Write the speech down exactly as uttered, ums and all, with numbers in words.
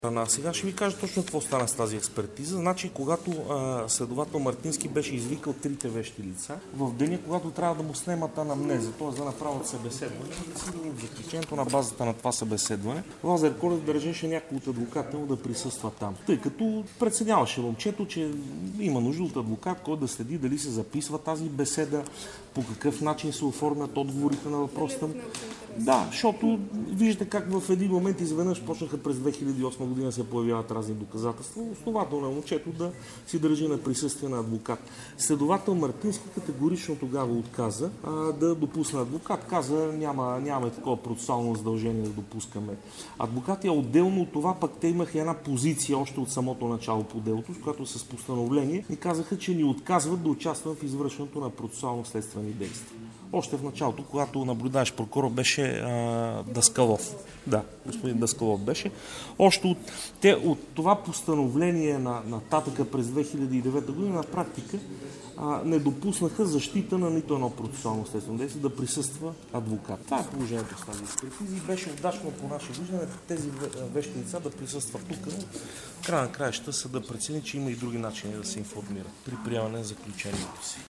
А сега ще ви кажа точно какво стана с тази експертиза. Значи, когато а, следовател Мартински беше извикал трите вещи лица, в деня, когато трябва да му снемат анамнеза, т.е. да направят събеседване, да си видим заключението на базата на това събеседване, Лазар Колев държеше някой от адвоката му да присъства там. Тъй като преценяваше момчето, че има нужда от адвокат, който да следи дали се записва тази беседа, по какъв начин се оформят отговорите на въпросите. Да, защото виждате как в един момент изведнъж почнаха през две хиляди и осма година се появяват разни доказателства. Основателно е момчето да си държи на присъствие на адвокат. Следовател Мартински категорично тогава отказа а, да допусне адвокат. Каза, няма, нямаме такова процесуално задължение да допускаме адвокати, а отделно от това пък те имаха една позиция още от самото начало по делото, с която с постановление ни казаха, че ни отказват да участваме в извършването на процесуално следствени действия. Още в началото, когато наблюдаваш прокурор, беше а, Даскалов. Да, господин Даскалов беше. Още от, те, от това постановление на, на татъка през две хиляди и девета година на практика а, не допуснаха защита на нито едно процесуално следствено действие да присъства адвокат. Това е положението с тази експертиза и беше удачно по наше виждане тези вещи лица да присъстват тук, но края на краища съда прецени, че има и други начини да се информира при приемане на заключението си.